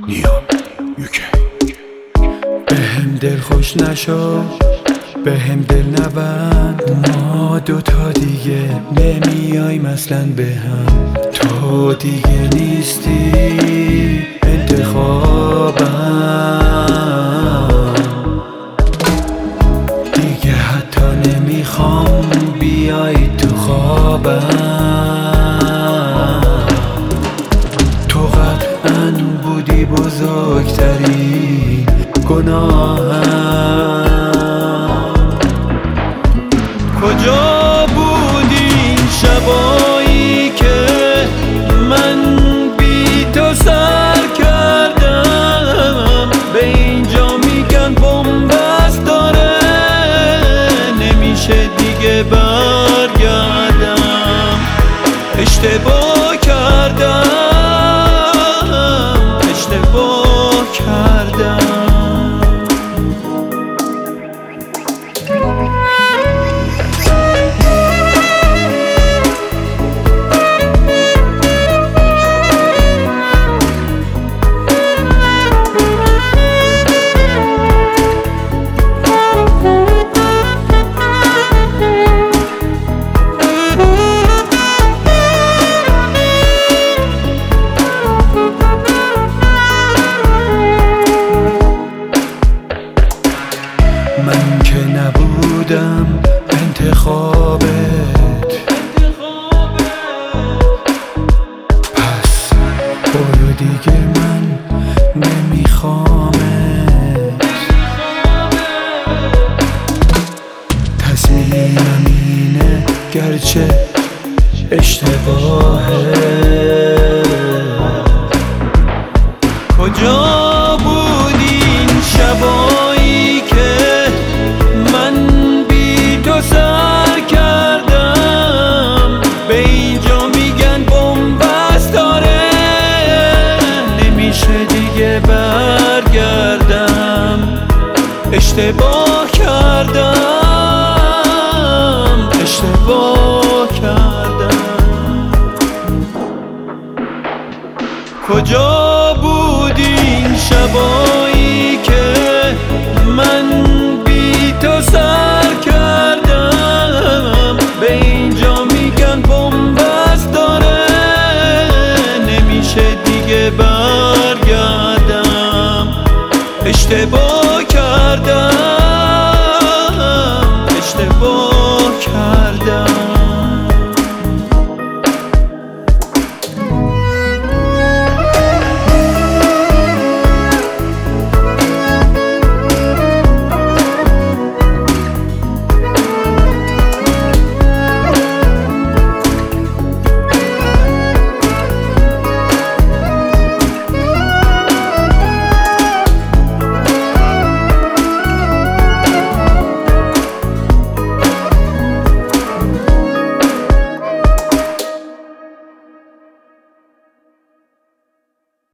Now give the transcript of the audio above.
نیام یوکی. بهم دل خوش نشو، بهم دل نبند، ما دوتا دیگه نمیایم اصلا به هم. تو دیگه نیستی انتخابم، دیگه حتی نمیخوام بیای تو خوابم. تو قطعاً بودی بزرگترین گناهم. کجا بودی این شبایی که من بی تو سر کردم؟ به اینجا میگن بنبست داره، نمیشه دیگه برگردم. اشتباه کردم، اشتباه کردم. من که نبودم انتخابت، پس برو دیگه، من نمیخوامت. تصمیمم اینه گرچه اشتباهه. کجا بودی این شبایی که من بی تو سر کردم؟ به اینجا میگن بنبست داره، نمیشه دیگه برگردم. اشتباه کردم، اشتباه کردم. کجا بودی این شبایی که من بی تو سر کردم؟ به اینجا میگن بنبست داره، نمیشه دیگه برگردم. اشتباه